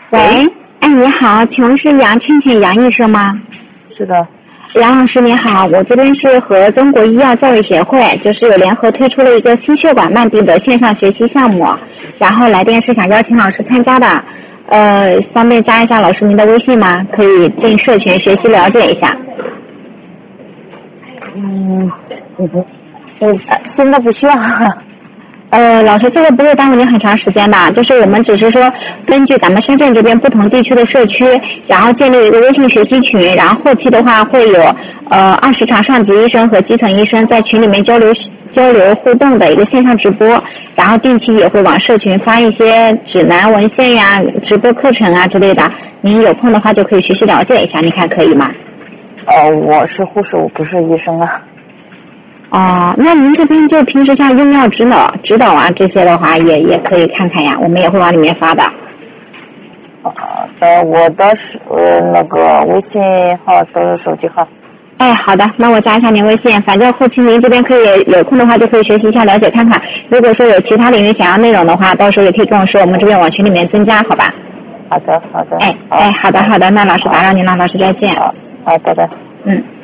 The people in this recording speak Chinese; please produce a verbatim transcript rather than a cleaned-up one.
喂，哎，你好，请问是杨倩倩杨医生吗？ 是的。 杨老师你好，我这边是和中国医药教育协会，就是有联合推出了一个心血管慢病的线上学习项目，然后来电是想邀请老师参加的，呃，方便加一下老师您的微信吗？可以进社群学习了解一下。 嗯，我不，我现在不需要。 呃，老师，这个不会耽误您很长时间吧？就是我们只是说，根据咱们深圳这边不同地区的社区，然后建立一个微信学习群，然后后期的话会有呃二十场上级医生和基层医生在群里面交流交流互动的一个线上直播，然后定期也会往社群发一些指南文献呀、直播课程啊之类的。您有空的话就可以学习了解一下，你看可以吗？ 呃，我是护士，我不是医生啊。 哦，那您这边就平时像用药指导、指导啊这些的话，也也可以看看呀，我们也会往里面发的。 好的，我的是呃那个微信号都是手机号。 哎，好的，那我加一下您微信，反正后期您这边可以有空的话就可以学习一下、了解看看。如果说有其他领域想要内容的话，到时候也可以跟我说，我们这边往群里面增加，好吧？ 好的，好的。 哎哎，好的好的，那老师打扰您了，老师再见。 好，好，拜拜。 嗯。